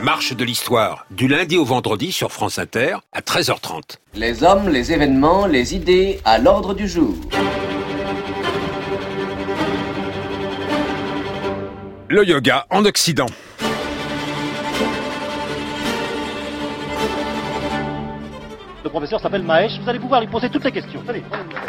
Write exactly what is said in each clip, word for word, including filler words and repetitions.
marche de l'histoire, du lundi au vendredi sur France Inter à treize heures trente. Les hommes, les événements, les idées à l'ordre du jour. Le yoga en Occident. Le professeur s'appelle Mahesh, vous allez pouvoir lui poser toutes les questions. Allez.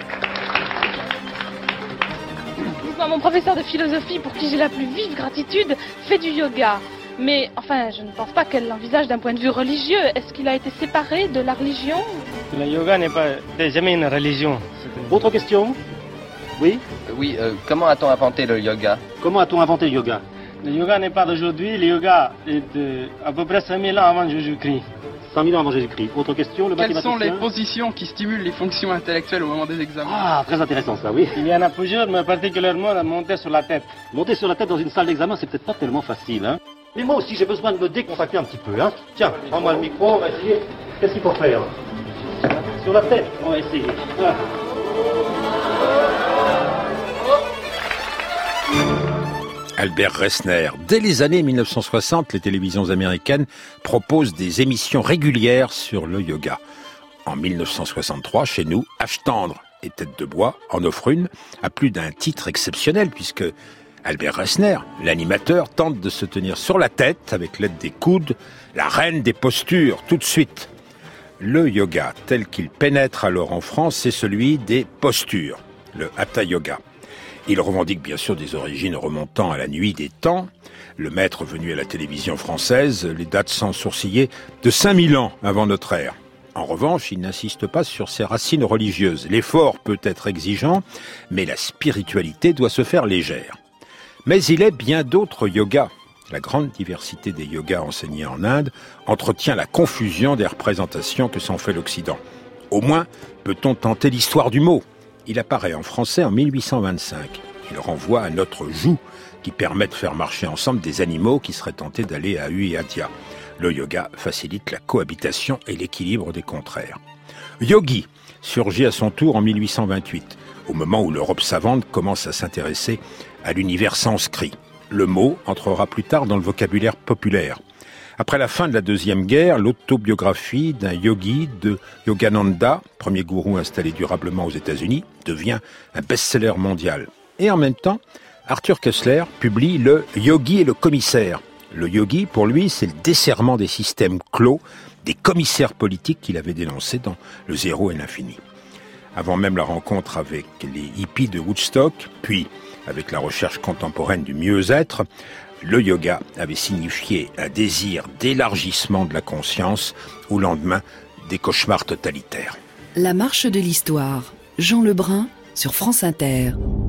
Dites-moi, mon professeur de philosophie, pour qui j'ai la plus vive gratitude, fait du yoga. Mais, enfin, je ne pense pas qu'elle l'envisage d'un point de vue religieux. Est-ce qu'il a été séparé de la religion? Le yoga n'est pas n'est jamais une religion. Une... Autre question? Oui euh, Oui, euh, comment a-t-on inventé le yoga? Comment a-t-on inventé le yoga? Le yoga n'est pas d'aujourd'hui, le yoga est de à peu près cinq mille ans avant Jésus-Christ. cinq mille ans avant Jésus-Christ. Autre question, le Quelles sont les positions qui stimulent les fonctions intellectuelles au moment des examens? Ah, très intéressant ça, oui. Il y en a plusieurs, mais particulièrement la montée sur la tête. Monter sur la tête dans une salle d'examen, c'est peut-être pas tellement facile, hein. Mais moi aussi, j'ai besoin de me décontracter un petit peu, hein. Tiens, prends-moi le micro, on va essayer. Qu'est-ce qu'il faut faire? Sur la tête, on va essayer. Ah. Albert Resner. Dès les années mille neuf cent soixante, les télévisions américaines proposent des émissions régulières sur le yoga. En mille neuf cent soixante-trois, chez nous, Âge tendre et Tête de bois en offrent une à plus d'un titre exceptionnel puisque Albert Resner, l'animateur, tente de se tenir sur la tête avec l'aide des coudes, la reine des postures, tout de suite. Le yoga, tel qu'il pénètre alors en France, c'est celui des postures, le Hatha Yoga. Il revendique bien sûr des origines remontant à la nuit des temps. Le maître venu à la télévision française les date sans sourciller de cinq mille ans avant notre ère. En revanche, il n'insiste pas sur ses racines religieuses. L'effort peut être exigeant, mais la spiritualité doit se faire légère. Mais il est bien d'autres yogas. La grande diversité des yogas enseignés en Inde entretient la confusion des représentations que s'en fait l'Occident. Au moins, peut-on tenter l'histoire du mot. Il apparaît en français en mille huit cent vingt-cinq. Il renvoie à notre joug, qui permet de faire marcher ensemble des animaux qui seraient tentés d'aller à U et à Dia. Le yoga facilite la cohabitation et l'équilibre des contraires. Yogi surgit à son tour en mille huit cent vingt-huit, au moment où l'Europe savante commence à s'intéresser à l'univers sanskrit. Le mot entrera plus tard dans le vocabulaire populaire. Après la fin de la Deuxième Guerre, l'autobiographie d'un yogi de Yogananda, premier gourou installé durablement aux États-Unis, devient un best-seller mondial. Et en même temps, Arthur Koestler publie le Yogi et le commissaire. Le yogi, pour lui, c'est le desserrement des systèmes clos, des commissaires politiques qu'il avait dénoncés dans Le Zéro et l'Infini. Avant même la rencontre avec les hippies de Woodstock, puis avec la recherche contemporaine du mieux-être, le yoga avait signifié un désir d'élargissement de la conscience au lendemain des cauchemars totalitaires. La marche de l'histoire, Jean Lebrun sur France Inter.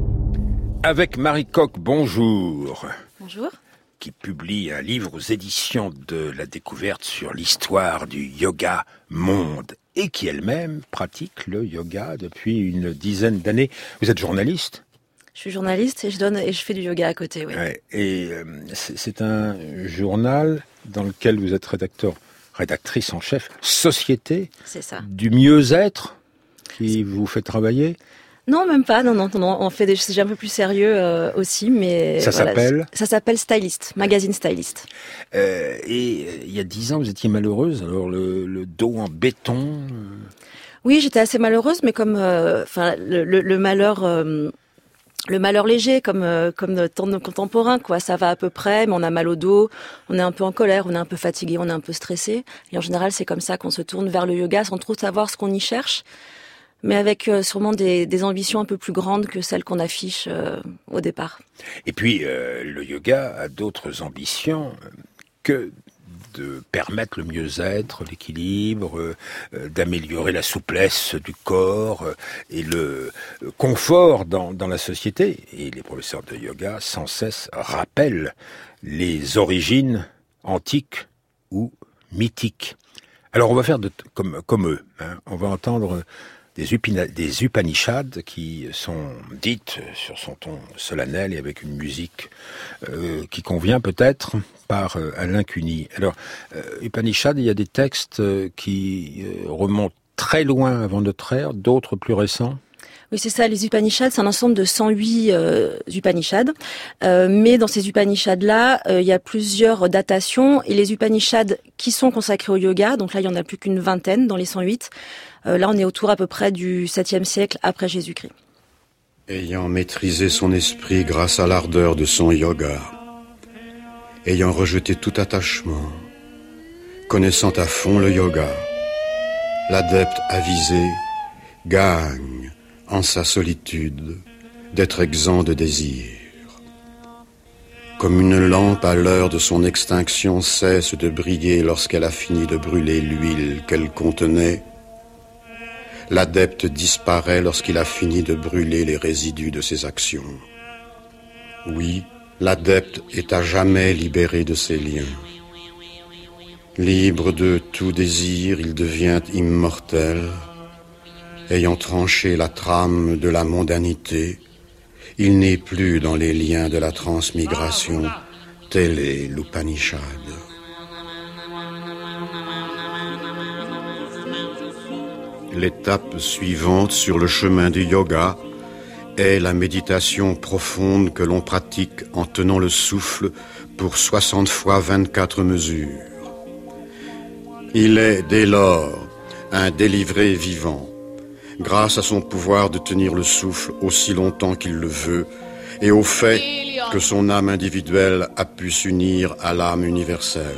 Avec Marie Coq, bonjour. Bonjour. Qui publie un livre aux éditions de la Découverte sur l'histoire du yoga monde et qui elle-même pratique le yoga depuis une dizaine d'années. Vous êtes journaliste ? Je suis journaliste et je donne et je fais du yoga à côté, oui. Ouais, et euh, c'est, c'est un journal dans lequel vous êtes rédacteur, rédactrice en chef, Société. C'est ça. Du mieux-être qui vous fait travailler. Non, même pas. Non, non, non. On fait des sujets un peu plus sérieux euh, aussi, mais ça voilà, s'appelle. Ça s'appelle Stylist, magazine Stylist. Euh, et euh, il y a dix ans, vous étiez malheureuse. Alors le, le dos en béton. Euh... Oui, j'étais assez malheureuse, mais comme, enfin, euh, le, le, le malheur. Euh, Le malheur léger, comme euh, comme tant de nos contemporains, quoi. Ça va à peu près, mais on a mal au dos, on est un peu en colère, on est un peu fatigué, on est un peu stressé. Et en général, c'est comme ça qu'on se tourne vers le yoga sans trop savoir ce qu'on y cherche, mais avec euh, sûrement des, des ambitions un peu plus grandes que celles qu'on affiche euh, au départ. Et puis, euh, le yoga a d'autres ambitions que de permettre le mieux-être, l'équilibre, euh, d'améliorer la souplesse du corps euh, et le euh, confort dans, dans la société. Et les professeurs de yoga, sans cesse, rappellent les origines antiques ou mythiques. Alors, on va faire de, comme, comme eux. Hein. On va entendre des, upina, des Upanishads qui sont dites sur son ton solennel et avec une musique euh, qui convient peut-être par euh, Alain Cuny. Alors, euh, Upanishad, il y a des textes euh, qui euh, remontent très loin avant notre ère, d'autres plus récents. Oui, c'est ça, les Upanishads, c'est un ensemble de cent huit euh, Upanishads. Euh, mais dans ces Upanishads-là, euh, il y a plusieurs datations. Et les Upanishads qui sont consacrés au yoga, donc là, il y en a plus qu'une vingtaine dans les cent huit. Euh, là, on est autour à peu près du septième siècle après Jésus-Christ. Ayant maîtrisé son esprit grâce à l'ardeur de son yoga, ayant rejeté tout attachement, connaissant à fond le yoga, l'adepte avisé gagne en sa solitude d'être exempt de désir. Comme une lampe à l'heure de son extinction cesse de briller lorsqu'elle a fini de brûler l'huile qu'elle contenait, l'adepte disparaît lorsqu'il a fini de brûler les résidus de ses actions. Oui, l'adepte est à jamais libéré de ses liens. Libre de tout désir, il devient immortel. Ayant tranché la trame de la mondanité, il n'est plus dans les liens de la transmigration. Tel est l'Upanishad. L'étape suivante sur le chemin du yoga est la méditation profonde que l'on pratique en tenant le souffle pour soixante fois vingt-quatre mesures. Il est dès lors un délivré vivant, grâce à son pouvoir de tenir le souffle aussi longtemps qu'il le veut et au fait que son âme individuelle a pu s'unir à l'âme universelle.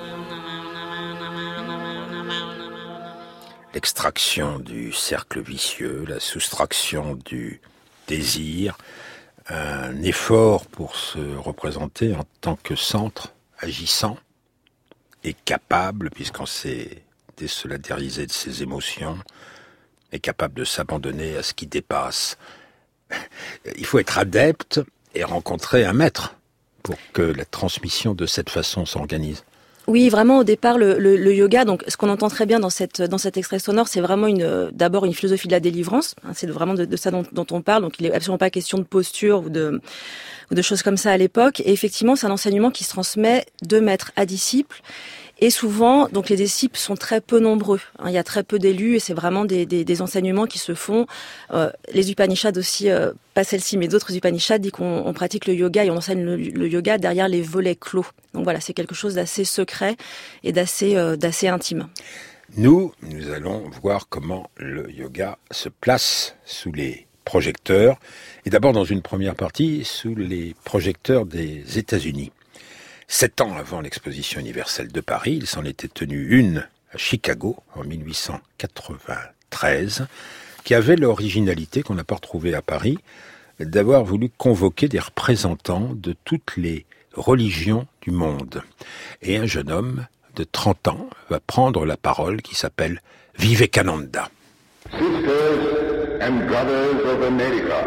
L'extraction du cercle vicieux, la soustraction du désir, un effort pour se représenter en tant que centre agissant et capable, puisqu'on s'est désolidarisé de ses émotions, est capable de s'abandonner à ce qui dépasse. Il faut être adepte et rencontrer un maître pour que la transmission de cette façon s'organise. Oui, vraiment, au départ, le, le, le yoga, donc ce qu'on entend très bien dans cette dans cet extrait sonore, c'est vraiment une d'abord une philosophie de la délivrance. Hein, c'est vraiment de, de ça dont, dont on parle. Donc, il est absolument pas question de posture ou de ou de choses comme ça à l'époque. Et effectivement, c'est un enseignement qui se transmet de maître à disciple. Et souvent, donc les disciples sont très peu nombreux. Hein, il y a très peu d'élus et c'est vraiment des, des, des enseignements qui se font. Euh, les Upanishads aussi, euh, pas celle-ci, mais d'autres Upanishads disent qu'on on pratique le yoga et on enseigne le, le yoga derrière les volets clos. Donc voilà, c'est quelque chose d'assez secret et d'assez euh, d'assez intime. Nous, nous allons voir comment le yoga se place sous les projecteurs. Et d'abord, dans une première partie, sous les projecteurs des États-Unis. Sept ans avant l'exposition universelle de Paris, il s'en était tenu une à Chicago en mille huit cent quatre-vingt-treize, qui avait l'originalité qu'on n'a pas retrouvée à Paris, d'avoir voulu convoquer des représentants de toutes les religions du monde. Et un jeune homme de trente ans va prendre la parole qui s'appelle Vivekananda. Sisters and brothers of America.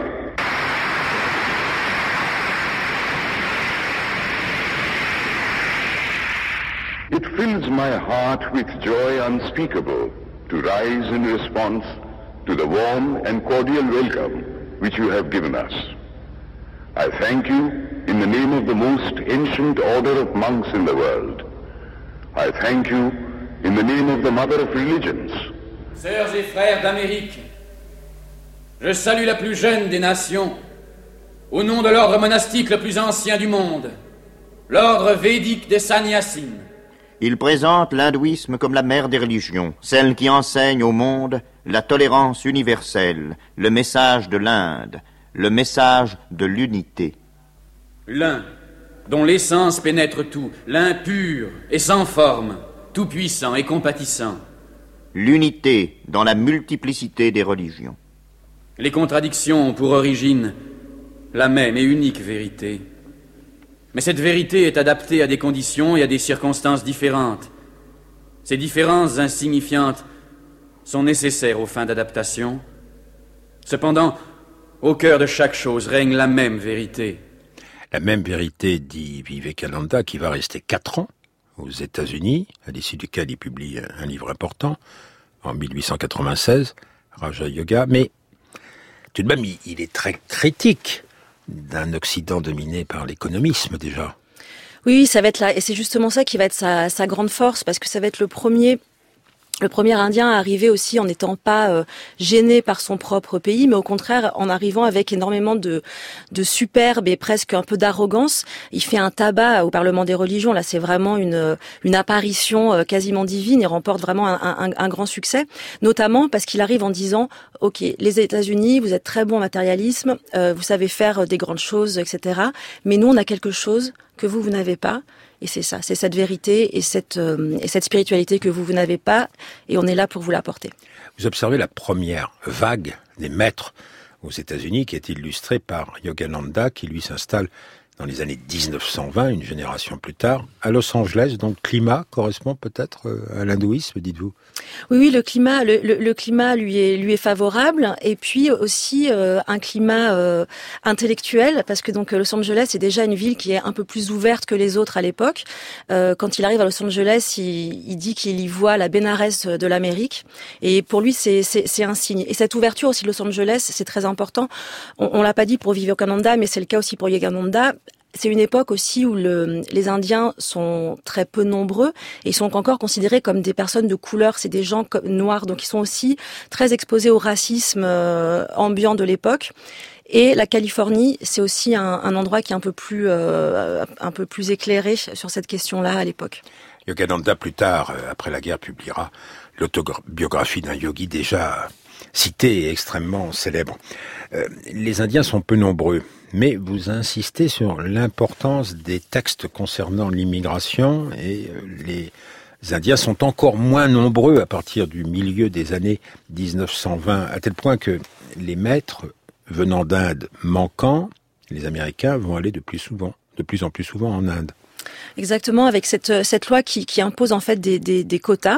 It fills my heart with joy unspeakable to rise in response to the warm and cordial welcome which you have given us. I thank you in the name of the most ancient order of monks in the world. I thank you in the name of the mother of religions. Sœurs et frères d'Amérique, je salue la plus jeune des nations, au nom de l'ordre monastique le plus ancien du monde, l'ordre védique des Sannyasines. Il présente l'hindouisme comme la mère des religions, celle qui enseigne au monde la tolérance universelle, le message de l'Inde, le message de l'unité. L'un, dont l'essence pénètre tout, l'un pur et sans forme, tout-puissant et compatissant. L'unité dans la multiplicité des religions. Les contradictions ont pour origine la même et unique vérité. Mais cette vérité est adaptée à des conditions et à des circonstances différentes. Ces différences insignifiantes sont nécessaires aux fins d'adaptation. Cependant, au cœur de chaque chose règne la même vérité. La même vérité, dit Vivekananda, qui va rester quatre ans aux États-Unis, à l'issue duquel il publie un livre important, en mille huit cent quatre-vingt-seize, Raja Yoga, mais tout de même, il est très critique d'un Occident dominé par l'économisme, déjà. Oui, ça va être là, et c'est justement ça qui va être sa, sa grande force, parce que ça va être le premier Le premier Indien arrivé aussi en n'étant pas euh, gêné par son propre pays, mais au contraire en arrivant avec énormément de, de superbe et presque un peu d'arrogance. Il fait un tabac au Parlement des religions. Là, c'est vraiment une, une apparition euh, quasiment divine. Il remporte vraiment un, un, un grand succès, notamment parce qu'il arrive en disant « Ok, les États-Unis, vous êtes très bons en matérialisme, euh, vous savez faire des grandes choses, et cetera. Mais nous, on a quelque chose que vous, vous n'avez pas. » Et c'est ça, c'est cette vérité et cette, euh, et cette spiritualité que vous, vous n'avez pas, et on est là pour vous l'apporter. Vous observez la première vague des maîtres aux États-Unis qui est illustrée par Yogananda, qui lui s'installe dans les années dix-neuf cent vingt, une génération plus tard, à Los Angeles. Donc le climat correspond peut-être à l'hindouisme, dites-vous? Oui, oui, le climat, le, le, le climat lui est lui est favorable, et puis aussi euh, un climat euh, intellectuel, parce que donc Los Angeles est déjà une ville qui est un peu plus ouverte que les autres à l'époque. Euh, quand il arrive à Los Angeles, il, il dit qu'il y voit la Bénarès de l'Amérique, et pour lui c'est c'est c'est un signe. Et cette ouverture aussi de Los Angeles, c'est très important. On, on l'a pas dit pour Vivekananda, mais c'est le cas aussi pour Yogananda. C'est une époque aussi où le, les Indiens sont très peu nombreux et ils sont encore considérés comme des personnes de couleur. C'est des gens noirs, donc ils sont aussi très exposés au racisme euh, ambiant de l'époque. Et la Californie, c'est aussi un, un endroit qui est un peu plus euh, un peu plus éclairé sur cette question-là à l'époque. Yogananda, plus tard, après la guerre, publiera l'autobiographie d'un yogi déjà cité et extrêmement célèbre. Euh, les Indiens sont peu nombreux, mais vous insistez sur l'importance des textes concernant l'immigration, et euh, les Indiens sont encore moins nombreux à partir du milieu des années dix-neuf cent vingt, à tel point que les maîtres venant d'Inde manquant, les Américains vont aller de plus souvent, de plus en plus souvent en Inde. Exactement, avec cette cette loi qui qui impose en fait des des, des quotas.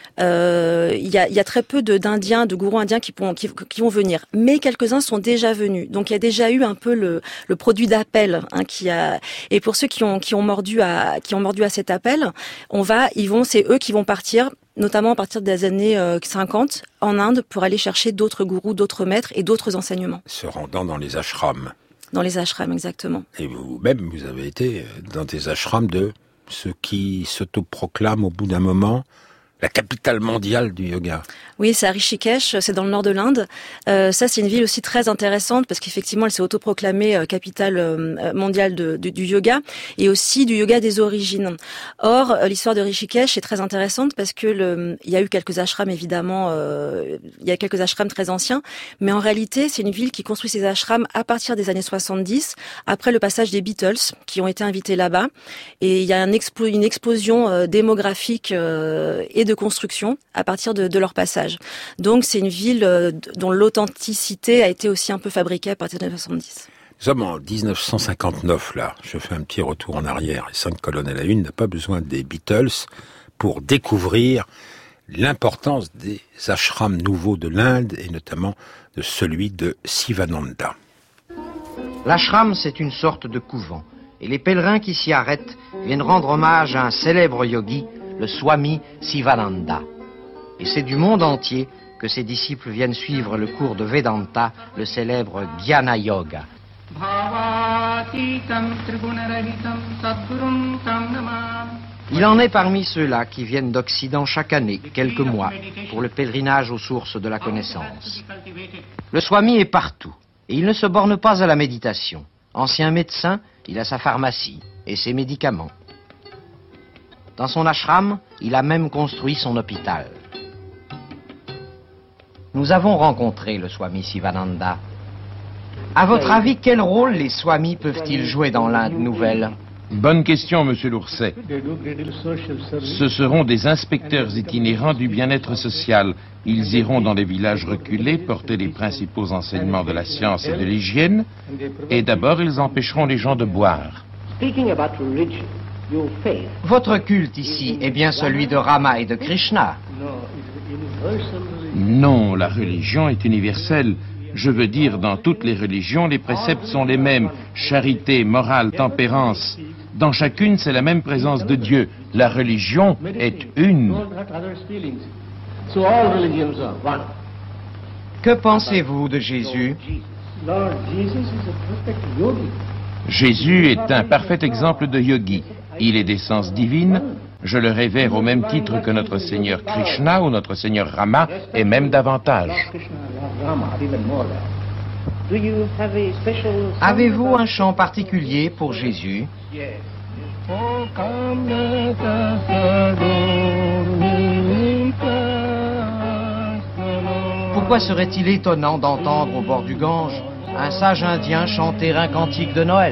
Euh, il y a, il y a très peu de, d'Indiens, de gourous indiens qui, qui, qui vont venir, mais quelques-uns sont déjà venus. Donc il y a déjà eu un peu le, le produit d'appel, hein, qui a. Et pour ceux qui ont qui ont mordu à qui ont mordu à cet appel, on va, ils vont, c'est eux qui vont partir, notamment à partir des années cinquante, en Inde pour aller chercher d'autres gourous, d'autres maîtres et d'autres enseignements. Se rendant dans les ashrams. Dans les ashrams, exactement. Et vous-même, vous avez été dans des ashrams de ceux qui s'autoproclament au bout d'un moment la capitale mondiale du yoga. Oui, c'est à Rishikesh, c'est dans le nord de l'Inde. Euh, ça, c'est une ville aussi très intéressante parce qu'effectivement, elle s'est autoproclamée euh, capitale euh, mondiale de, de, du yoga et aussi du yoga des origines. Or, euh, l'histoire de Rishikesh est très intéressante parce que le, il y a eu quelques ashrams évidemment, euh, il y a quelques ashrams très anciens, mais en réalité, c'est une ville qui construit ses ashrams à partir des années soixante-dix, après le passage des Beatles qui ont été invités là-bas, et il y a un explo- une explosion euh, démographique euh, et de construction à partir de, de leur passage. Donc c'est une ville euh, dont l'authenticité a été aussi un peu fabriquée à partir de soixante-dix. Nous sommes en dix-neuf cent cinquante-neuf là, je fais un petit retour en arrière, et cinq colonnes à la une n'a pas besoin des Beatles pour découvrir l'importance des ashrams nouveaux de l'Inde et notamment de celui de Sivananda. L'ashram, c'est une sorte de couvent, et les pèlerins qui s'y arrêtent viennent rendre hommage à un célèbre yogi, le Swami Sivananda. Et c'est du monde entier que ses disciples viennent suivre le cours de Vedanta, le célèbre Jnana Yoga. Il en est parmi ceux-là qui viennent d'Occident chaque année, quelques mois, pour le pèlerinage aux sources de la connaissance. Le Swami est partout, et il ne se borne pas à la méditation. Ancien médecin, il a sa pharmacie et ses médicaments. Dans son ashram, il a même construit son hôpital. Nous avons rencontré le Swami Sivananda. À votre avis, quel rôle les Swamis peuvent-ils jouer dans l'Inde nouvelle? Bonne question, monsieur Lourcet. Ce seront des inspecteurs itinérants du bien-être social. Ils iront dans les villages reculés, porter les principaux enseignements de la science et de l'hygiène, et d'abord ils empêcheront les gens de boire. Votre culte ici est bien celui de Rama et de Krishna. Non, la religion est universelle. Je veux dire, dans toutes les religions, les préceptes sont les mêmes. Charité, morale, tempérance. Dans chacune, c'est la même présence de Dieu. La religion est une. Que pensez-vous de Jésus? Jésus est un parfait exemple de yogi. Il est d'essence divine. Je le révère au même titre que notre Seigneur Krishna ou notre Seigneur Rama, et même davantage. Avez-vous un chant particulier pour Jésus? Pourquoi serait-il étonnant d'entendre au bord du Gange un sage indien chanter un cantique de Noël?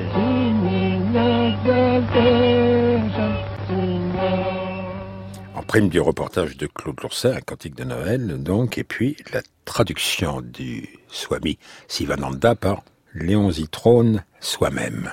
En prime du reportage de Claude Lourcet, un cantique de Noël, donc, et puis la traduction du Swami Sivananda par Léon Zitrone soi-même.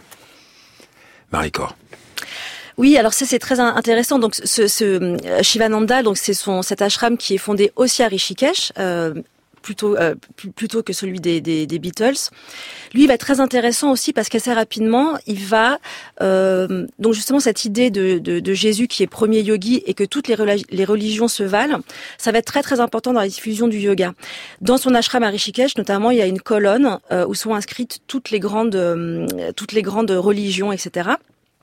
Marie-Cor. Oui, alors ça c'est très intéressant. Donc ce, ce Shivananda, donc c'est son cet ashram qui est fondé aussi à Rishikesh, euh, plutôt euh, plutôt que celui des, des, des Beatles. Lui, il va être très intéressant aussi parce qu'assez rapidement, il va euh, donc justement cette idée de, de, de Jésus qui est premier yogi et que toutes les, relig- les religions se valent, ça va être très très important dans la diffusion du yoga. Dans son ashram à Rishikesh, notamment, il y a une colonne euh, où sont inscrites toutes les grandes euh, toutes les grandes religions, et cetera.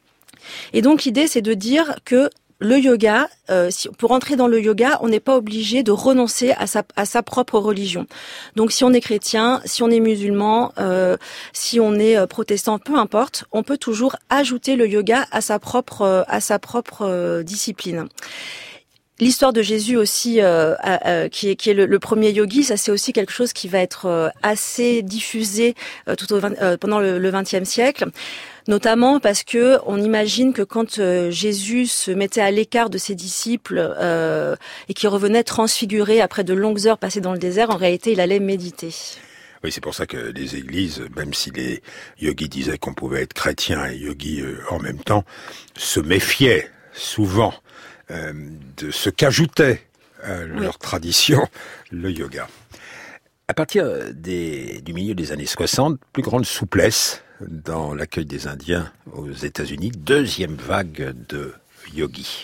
Et donc l'idée, c'est de dire que le yoga, euh, si, pour entrer dans le yoga, on n'est pas obligé de renoncer à sa, à sa propre religion. Donc si on est chrétien, si on est musulman, euh, si on est protestant, peu importe, on peut toujours ajouter le yoga à sa propre, à sa propre euh, discipline. L'histoire de Jésus aussi, euh, euh, qui est, qui est le, le premier yogi, ça c'est aussi quelque chose qui va être euh, assez diffusé euh, tout au euh, pendant le, le vingtième siècle. Notamment parce que on imagine que quand euh, Jésus se mettait à l'écart de ses disciples euh, et qu'il revenait transfiguré après de longues heures passées dans le désert, en réalité, il allait méditer. Oui, c'est pour ça que les églises, même si les yogis disaient qu'on pouvait être chrétien et yogi euh, en même temps, se méfiaient souvent euh, de ce qu'ajoutait à leur oui. tradition le yoga. À partir des, du milieu des années soixante, plus grande souplesse dans l'accueil des Indiens aux États-Unis, deuxième vague de yogis.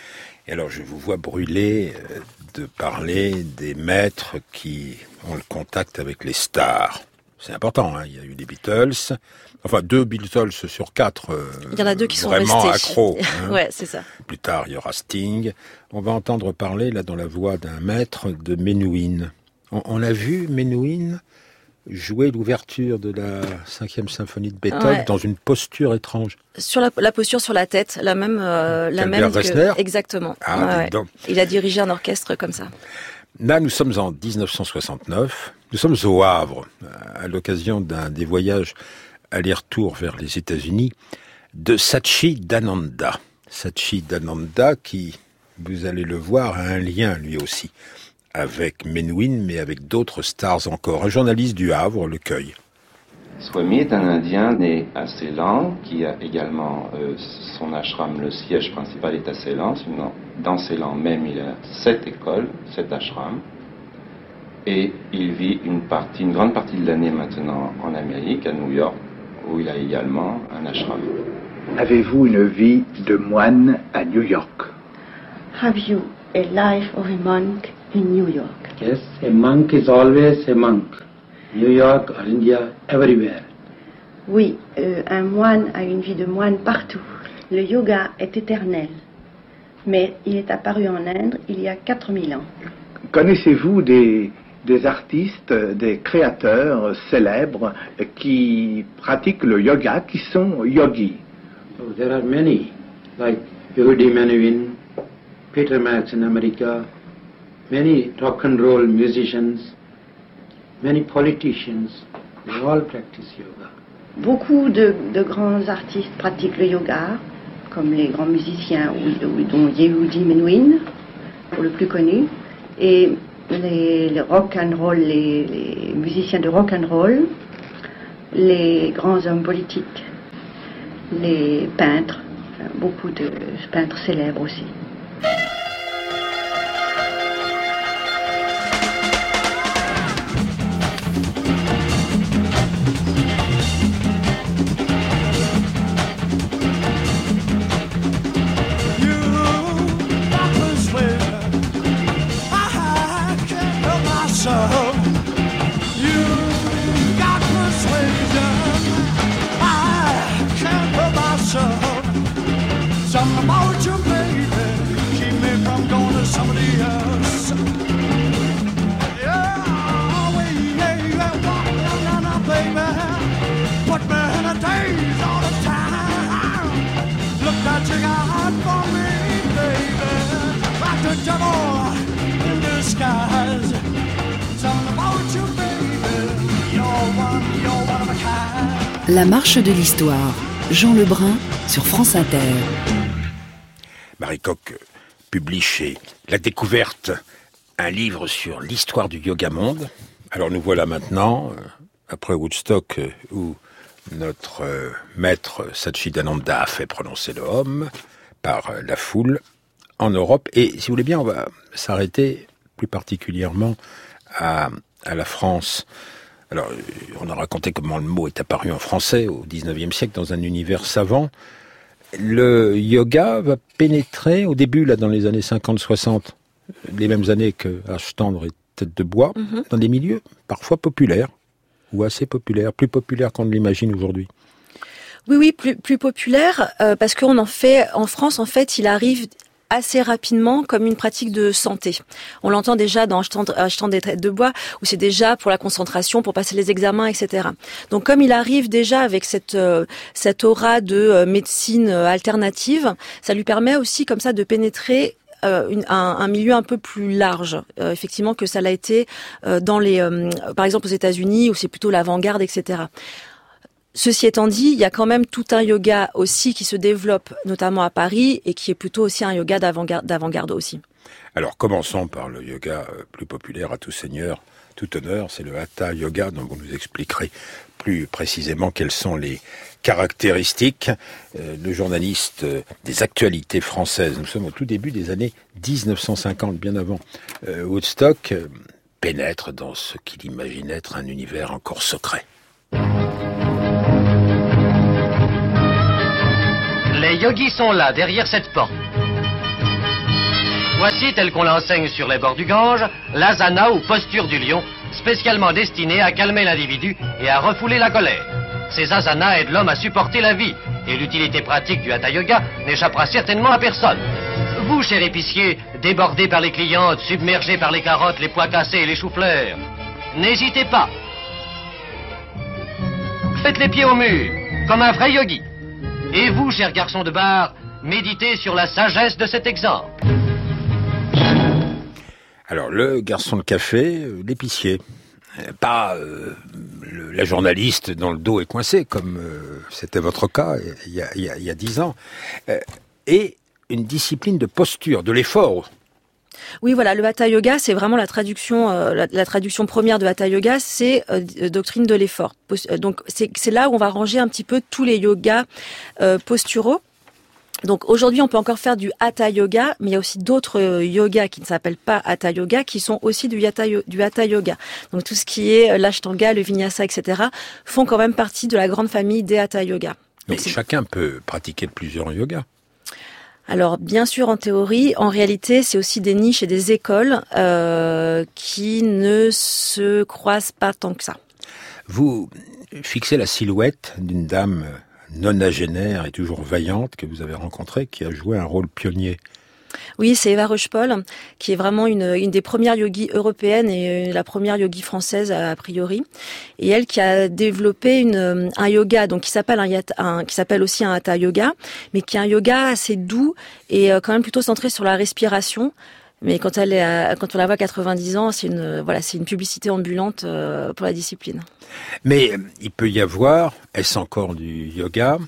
Et alors je vous vois brûler de parler des maîtres qui ont le contact avec les stars. C'est important, hein. Il y a eu des Beatles, enfin deux Beatles sur quatre. Euh, il y en a deux qui sont vraiment restés. Accros. Hein. Ouais, c'est ça. Plus tard, il y aura Sting. On va entendre parler là dans la voix d'un maître de Menuhin. On, on a vu Menuhin jouer l'ouverture de la cinquième symphonie de Beethoven ouais. dans une posture étrange. Sur la, la posture sur la tête, la même, euh, la même que... exactement. Ah, ouais, ouais. Il a dirigé un orchestre comme ça. Là, nous sommes en dix-neuf cent soixante-neuf. Nous sommes au Havre, à l'occasion d'un des voyages aller-retour vers les États-Unis de Satchidananda. Satchidananda, qui, vous allez le voir, a un lien lui aussi avec Menuhin, mais avec d'autres stars encore. Un journaliste du Havre le cueille. Swami est un Indien né à Ceylan, qui a également euh, son ashram, le siège principal est à Ceylan. Sinon, dans Ceylan même, il a sept écoles, sept ashrams. Et il vit une partie, une grande partie de l'année maintenant en Amérique, à New York, où il a également un ashram. Avez-vous une vie de moine à New York? Have you a life of a monk in New York? Yes, a monk is always a monk. New York or India, everywhere. Oui, euh, un moine a une vie de moine partout. Le yoga est éternel, mais il est apparu en Inde il y a quatre mille ans. Connaissez-vous des, des artistes, des créateurs célèbres qui pratiquent le yoga, qui sont yogis? Oh, there are many, like Yehudi Menuhin, Peter Max in America, many rock and roll musicians, many politicians, they all practice yoga. Beaucoup de, de grands artistes pratiquent le yoga, comme les grands musiciens, dont Yehudi Menuhin, pour le plus connu, et les, les rock and roll, les, les musiciens de rock and roll, les grands hommes politiques, les peintres, enfin, beaucoup de peintres célèbres aussi. Something about you, baby. from going to somebody else. Yeah, well, yeah, yeah, walk down now, baby. Put me in a daze all the time. Look what you got for me, baby. Like the devil in disguise. Something about you, baby. You're one, you're one of a kind. La marche de l'histoire. Jean Lebrun sur France Inter. Marie Coq publie chez La Découverte un livre sur l'histoire du yoga monde. Alors nous voilà maintenant, après Woodstock, où notre maître Satchidananda a fait prononcer le Om par la foule en Europe. Et si vous voulez bien, on va s'arrêter plus particulièrement à, à la France. Alors, on a raconté comment le mot est apparu en français au dix-neuvième siècle dans un univers savant. Le yoga va pénétrer au début, là, dans les années cinquante soixante, les mêmes années que Hache tendre et Tête de bois, mm-hmm. dans des milieux parfois populaires, ou assez populaires, plus populaires qu'on ne l'imagine aujourd'hui. Oui, oui, plus, plus populaire, euh, parce qu'on en fait, en France, en fait, il arrive assez rapidement comme une pratique de santé. On l'entend déjà dans Achetant des Têtes de bois, où c'est déjà pour la concentration, pour passer les examens, et cetera. Donc comme il arrive déjà avec cette euh, cette aura de euh, médecine alternative, ça lui permet aussi comme ça de pénétrer euh, une, un, un milieu un peu plus large, euh, effectivement, que ça l'a été euh, dans les, euh, par exemple aux États-Unis, où c'est plutôt l'avant-garde, et cetera. Ceci étant dit, il y a quand même tout un yoga aussi qui se développe, notamment à Paris, et qui est plutôt aussi un yoga d'avant-garde, d'avant-garde aussi. Alors commençons par le yoga plus populaire à tout seigneur, tout honneur, c'est le Hatha Yoga, dont vous nous expliquerez plus précisément quelles sont les caractéristiques. Euh, le journaliste des actualités françaises, nous sommes au tout début des années dix-neuf cent cinquante, bien avant euh, Woodstock, euh, pénètre dans ce qu'il imagine être un univers encore secret. Les yogis sont là, derrière cette porte. Voici, tel qu'on l'enseigne sur les bords du Gange, l'asana ou posture du lion, spécialement destinée à calmer l'individu et à refouler la colère. Ces asanas aident l'homme à supporter la vie, et l'utilité pratique du Hatha Yoga n'échappera certainement à personne. Vous, cher épicier, débordé par les clientes, submergé par les carottes, les pois cassés et les choux-fleurs, n'hésitez pas. Faites les pieds au mur, comme un vrai yogi. Et vous, cher garçon de bar, méditez sur la sagesse de cet exemple. Alors, le garçon de café, euh, l'épicier, pas euh, le, la journaliste dont le dos est coincé, comme euh, c'était votre cas il y a, il y a, il y a dix ans, euh, et une discipline de posture, de l'effort. Oui, voilà, le Hatha Yoga, c'est vraiment la traduction, euh, la, la traduction première de Hatha Yoga, c'est euh, doctrine de l'effort. Donc, c'est, c'est là où on va ranger un petit peu tous les yogas euh, posturaux. Donc, aujourd'hui, on peut encore faire du Hatha Yoga, mais il y a aussi d'autres euh, yogas qui ne s'appellent pas Hatha Yoga, qui sont aussi du Hatha, du Hatha Yoga. Donc, tout ce qui est l'Ashtanga, le Vinyasa, et cetera, font quand même partie de la grande famille des Hatha Yoga. Donc, Donc chacun peut pratiquer plusieurs yogas. Alors, bien sûr, en théorie, en réalité, c'est aussi des niches et des écoles euh, qui ne se croisent pas tant que ça. Vous fixez la silhouette d'une dame nonagénaire et toujours vaillante que vous avez rencontrée, qui a joué un rôle pionnier. Oui, c'est Eva Rushpol, qui est vraiment une, une des premières yogis européennes et la première yogi française a priori. Et elle qui a développé une, un yoga, donc qui s'appelle un, un qui s'appelle aussi un Hatha Yoga, mais qui est un yoga assez doux et quand même plutôt centré sur la respiration. Mais quand elle est, à, quand on la voit à quatre-vingt-dix ans, c'est une, voilà, c'est une publicité ambulante pour la discipline. Mais il peut y avoir, est-ce encore du yoga,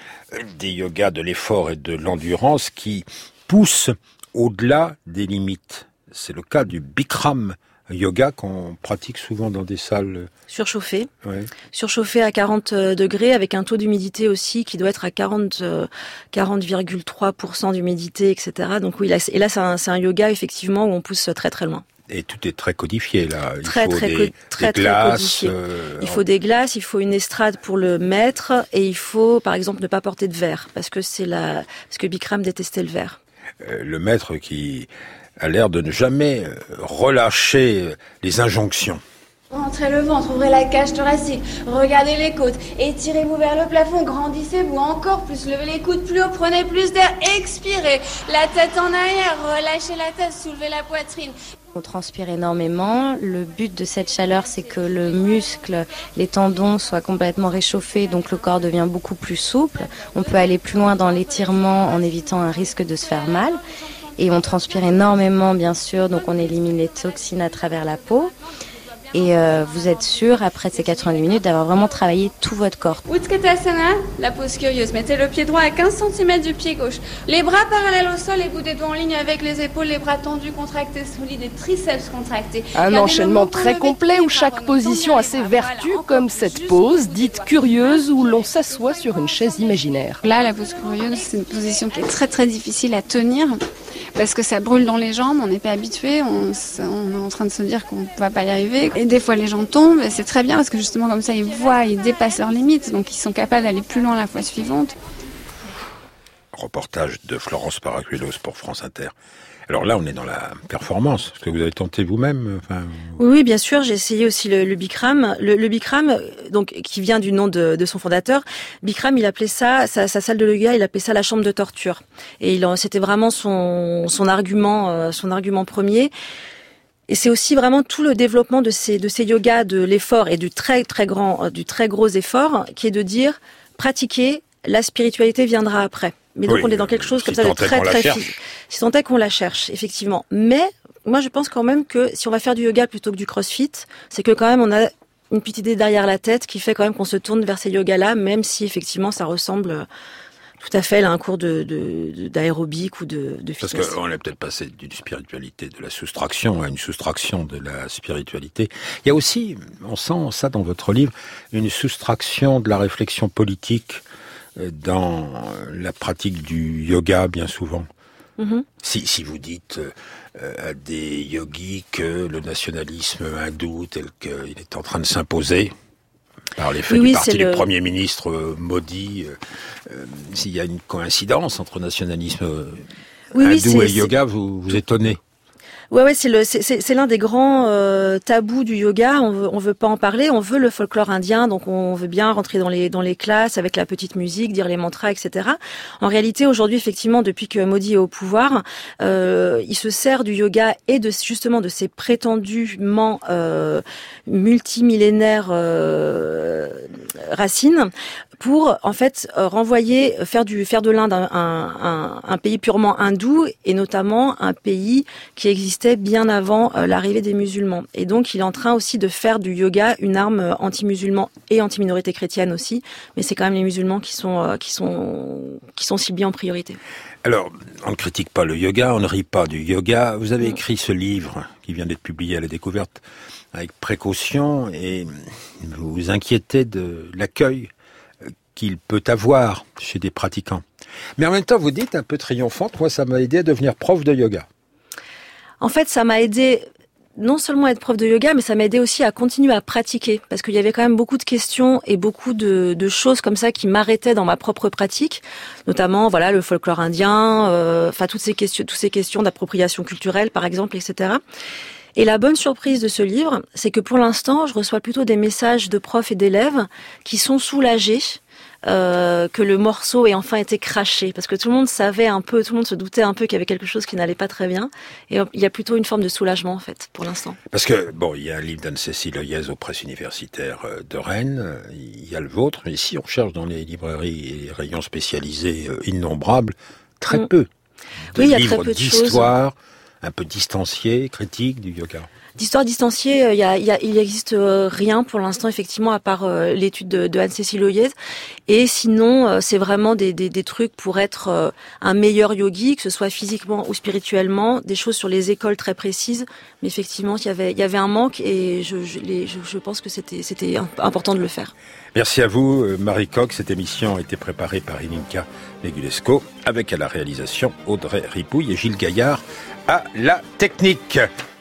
des yogas de l'effort et de l'endurance qui poussent au-delà des limites. C'est le cas du Bikram Yoga qu'on pratique souvent dans des salles surchauffées, ouais. surchauffées à quarante degrés avec un taux d'humidité aussi qui doit être à quarante, quarante virgule trois pour cent d'humidité, et cetera. Donc oui, là, et là c'est un, c'est un yoga effectivement où on pousse très très loin. Et tout est très codifié là. Il très, faut très, des, co- très, des très glaces. Codifié. Euh, il faut des glaces, il faut une estrade pour le mettre et il faut, par exemple, ne pas porter de verre parce que c'est la, parce que Bikram détestait le verre. Euh, le maître qui a l'air de ne jamais relâcher les injonctions. Rentrez le ventre, ouvrez la cage thoracique, regardez les côtes, étirez-vous vers le plafond, grandissez-vous encore plus, levez les coudes plus haut, prenez plus d'air, expirez, la tête en arrière, relâchez la tête, soulevez la poitrine. On transpire énormément. Le but de cette chaleur, c'est que le muscle, les tendons soient complètement réchauffés, donc le corps devient beaucoup plus souple. On peut aller plus loin dans l'étirement en évitant un risque de se faire mal. Et on transpire énormément, bien sûr, donc on élimine les toxines à travers la peau. Et euh, vous êtes sûr, après ces quatre-vingt-dix minutes, d'avoir vraiment travaillé tout votre corps. Utkatasana, la pose curieuse. Mettez le pied droit à quinze centimètres du pied gauche. Les bras parallèles au sol, les bouts des doigts en ligne avec les épaules, les bras tendus, contractés, solides et triceps contractés. Un Gardez enchaînement très complet où chaque position a ses vertus, comme cette pose dite curieuse où l'on s'assoit sur une chaise imaginaire. Là, la pose curieuse, c'est une position qui est très très difficile à tenir. Parce que ça brûle dans les jambes, on n'est pas habitué, on, on est en train de se dire qu'on ne va pas y arriver. Et des fois les gens tombent, et c'est très bien parce que justement comme ça ils voient, ils dépassent leurs limites, donc ils sont capables d'aller plus loin la fois suivante. Reportage de Florence Paracuelos pour France Inter. Alors là, on est dans la performance. Est-ce que vous avez tenté vous-même enfin... Oui, oui, bien sûr. J'ai essayé aussi le, le Bikram. Le, le Bikram, donc qui vient du nom de, de son fondateur. Bikram, il appelait ça sa, sa salle de yoga. Il appelait ça la chambre de torture. Et il, c'était vraiment son, son argument, euh, son argument premier. Et c'est aussi vraiment tout le développement de ces, de ces yogas, de l'effort et du très très grand, du très gros effort, qui est de dire pratiquer, la spiritualité viendra après. Mais donc oui, on est dans quelque chose comme si ça de très très physique. Si tant est qu'on la cherche, effectivement. Mais moi je pense quand même que si on va faire du yoga plutôt que du crossfit, c'est que quand même on a une petite idée derrière la tête qui fait quand même qu'on se tourne vers ces yogas-là, même si effectivement ça ressemble tout à fait à un cours de, de, d'aérobic ou de, de fitness. Parce qu'on est peut-être passé d'une spiritualité, de la soustraction à une soustraction de la spiritualité. Il y a aussi, on sent ça dans votre livre, une soustraction de la réflexion politique dans la pratique du yoga, bien souvent. Mm-hmm. Si, si vous dites euh, à des yogis que le nationalisme hindou tel qu'il est en train de s'imposer par l'effet oui, du oui, parti du le... Premier ministre euh, Modi, euh, euh, s'il y a une coïncidence entre nationalisme euh, oui, hindou oui, et yoga, vous vous étonnez. Ouais, ouais, c'est le, c'est, c'est, c'est l'un des grands euh, tabous du yoga. On veut, on veut pas en parler. On veut le folklore indien, donc on veut bien rentrer dans les dans les classes avec la petite musique, dire les mantras, et cetera. En réalité, aujourd'hui, effectivement, depuis que Modi est au pouvoir, euh, il se sert du yoga et de justement de ses prétendument euh, multimillénaires euh, racines pour en fait renvoyer, faire du faire de l'Inde un, un, un pays purement hindou et notamment un pays qui existait bien avant euh, l'arrivée des musulmans. Et donc il est en train aussi de faire du yoga une arme anti-musulman et anti-minorité chrétienne aussi, mais c'est quand même les musulmans qui sont euh, qui sont qui sont ciblés en priorité. Alors, on ne critique pas le yoga, on ne rit pas du yoga. Vous avez écrit ce livre qui vient d'être publié à La Découverte avec précaution et vous vous inquiétez de l'accueil qu'il peut avoir chez des pratiquants. Mais en même temps, vous dites un peu triomphante, moi ça m'a aidé à devenir prof de yoga. En fait, ça m'a aidé non seulement à être prof de yoga, mais ça m'a aidé aussi à continuer à pratiquer. Parce qu'il y avait quand même beaucoup de questions et beaucoup de, de choses comme ça qui m'arrêtaient dans ma propre pratique. Notamment, voilà, le folklore indien, euh, enfin, toutes ces questions, toutes ces questions d'appropriation culturelle, par exemple, et cetera. Et la bonne surprise de ce livre, c'est que pour l'instant, je reçois plutôt des messages de profs et d'élèves qui sont soulagés Euh, que le morceau ait enfin été craché, parce que tout le monde savait un peu, tout le monde se doutait un peu qu'il y avait quelque chose qui n'allait pas très bien, et il y a plutôt une forme de soulagement en fait, pour l'instant. Parce que, bon, il y a un livre d'Anne-Cécile Oyaze aux presses universitaires de Rennes, il y a le vôtre, mais ici on cherche dans les librairies et rayons spécialisés innombrables, très mmh. peu de oui, il y a livres très peu de d'histoire, choses. Un peu distanciés, critiques du yoga. D'histoire distanciée, il y a, il y a, il existe rien pour l'instant effectivement à part euh, l'étude de, de Anne-Cécile Oyaze. Et sinon, euh, c'est vraiment des, des, des trucs pour être euh, un meilleur yogi, que ce soit physiquement ou spirituellement, des choses sur les écoles très précises. Mais effectivement, il y avait, il y avait un manque et je, je, les, je, je pense que c'était, c'était important de le faire. Merci à vous, Marie Coq. Cette émission a été préparée par Ilinka Negulesco avec à la réalisation Audrey Ripouille et Gilles Gaillard à la technique.